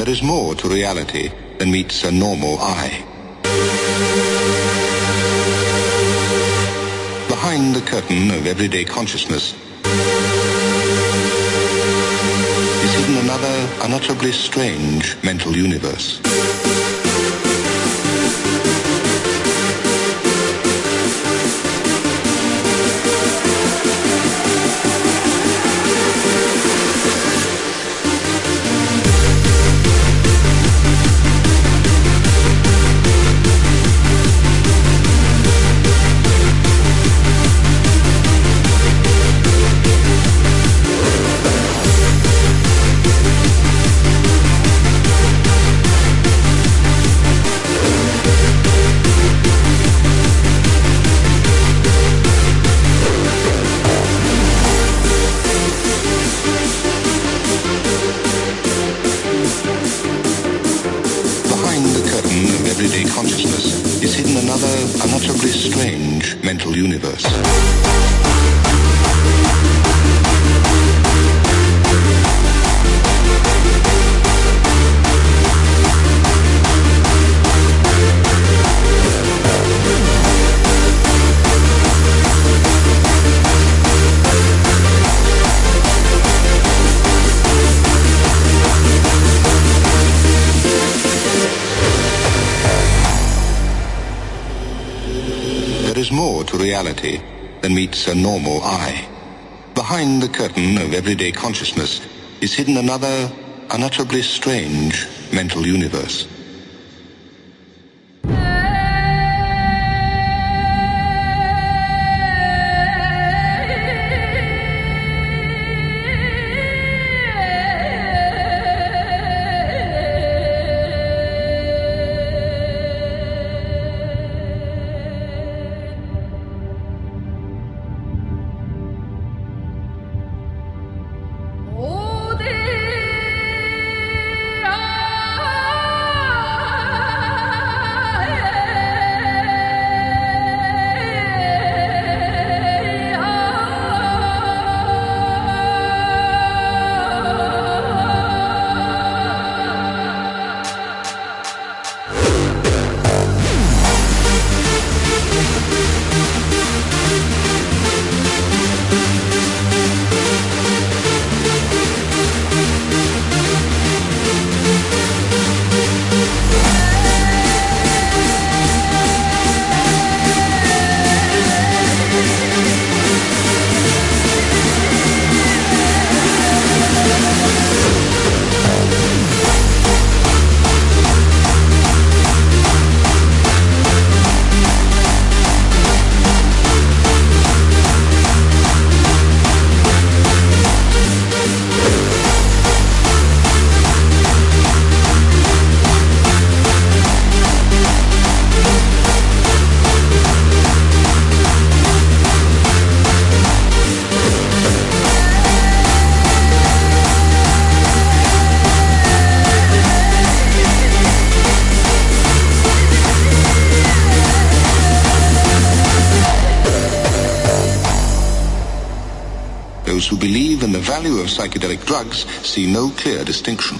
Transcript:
There is more to reality than meets a normal eye. Behind the curtain of everyday consciousness is hidden another unutterably strange mental universe. Consciousness is hidden another unutterably strange mental universe. There is more to reality than meets a normal eye. Behind the curtain of everyday consciousness is hidden another unutterably strange mental universe. Those who believe in the value of psychedelic drugs see no clear distinction.